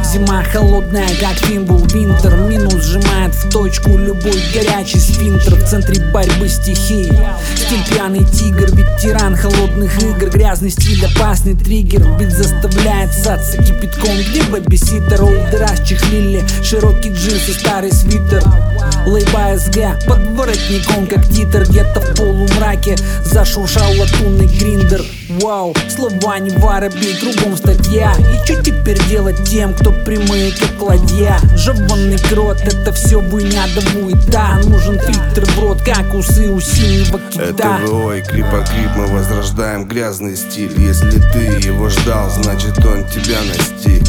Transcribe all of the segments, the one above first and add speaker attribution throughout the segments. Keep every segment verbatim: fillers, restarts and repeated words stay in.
Speaker 1: Зима холодная, как Фимбл Винтер. Минус сжимает в точку любой горячий сфинктер. В центре борьбы стихий стиль пьяный тигр, ветеран холодных игр. Грязный стиль, опасный триггер. Бит заставляет саться кипятком. Где бэбиситер, олды расчехлили широкий джинс и старый свитер. Лейба СГ под воротником, как титр. Где-то в полумраке зашуршал латунный гриндер. Вау, слова не воробей, кругом статья. И что теперь делать тем, кто прямые, как ладья? Жеванный крот, это все буйня да буета. Нужен фильтр в рот, как усы у синего кита.
Speaker 2: Это ВО и Крипокрип, мы возрождаем грязный стиль. Если ты его ждал, значит он тебя настиг.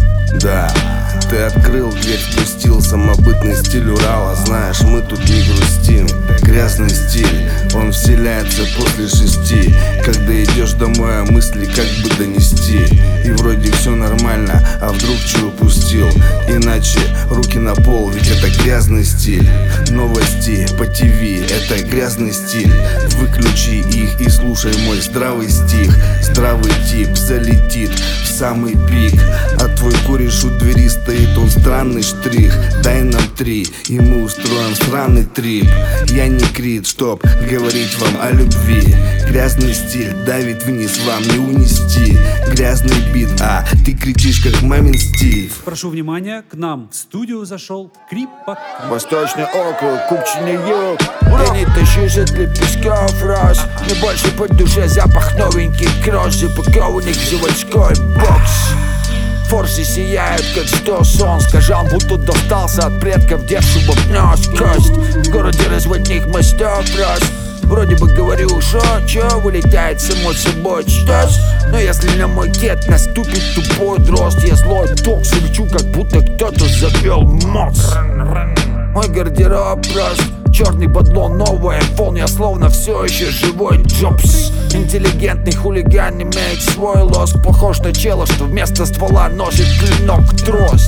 Speaker 2: Да, ты открыл дверь, впустил самобытный стиль Урала. Знаешь, мы тут не грустим. Грязный стиль, он вселяется после шести. Когда идешь домой, а мысли как бы донести. И вроде все нормально, а вдруг что упустил. Иначе руки на пол, ведь это грязный стиль. Новости по ТВ, это грязный стиль. Выключи их и слушай мой здравый стих. Здравый тип залетит в самый пик. А твой кореш у двери стоит, он странный штрих. Дай нам три, и мы устроим сраный трип. Я не крит, чтоб говорить вам о любви. Грязный стиль давит вниз, вам не унести. Грязный бит, а ты кричишь как мамин Стив.
Speaker 3: Прошу внимания, к нам в студию зашел Крипокрип.
Speaker 4: Восточный округ, Купчиный юг. Я не тащусь от лепестков роз. Мне больше по душе запах новеньких кросс. Запакованных в заводской бокс. Форсы сияют, как сто солнц. Скажал, будто достался от предков, девшего нес кость. В городе разводных мостов рост. Вроде бы говорю, шо, чё, вылетает само собой чтос. Но если на мой кет наступит тупой дрозд, я злой ток свечу, как будто кто-то завел моц. Мой гардероб прост. Черный бадло, новый айфон, я словно все еще живой Джобс. Интеллигентный хулиган имеет свой лоск. Похож на чела, что вместо ствола носит клинок трость.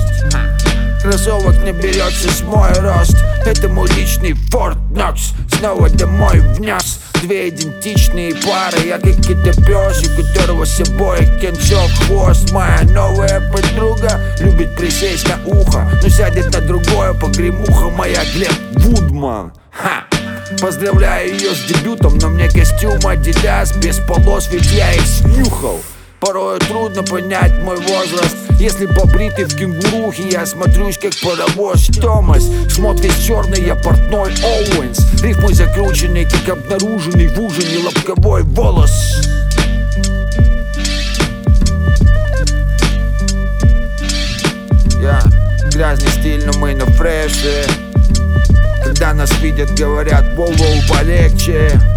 Speaker 4: Кроссовок не берется с мой рост. Это мой личный Форт Нокс. Снова домой внес две идентичные пары. Я как китопёс, у которого с собой концов хвост. Моя новая подруга любит присесть на ухо, но сядет на другое погремуха. Моя Глеб Вудман. Ха! Поздравляю ее с дебютом, но мне костюм Adidas без полос, ведь я их снюхал. Порой трудно понять мой возраст. Если побритый в кенгурухе, я смотрюсь как паровоз Томас. Шмот весь черный, я портной Оуэнс. Рифмы закрученный, как обнаруженный в ужине лобковой волос. Я yeah. Грязный стиль, но мы на фреше. Когда нас видят, говорят, воу-воу, полегче.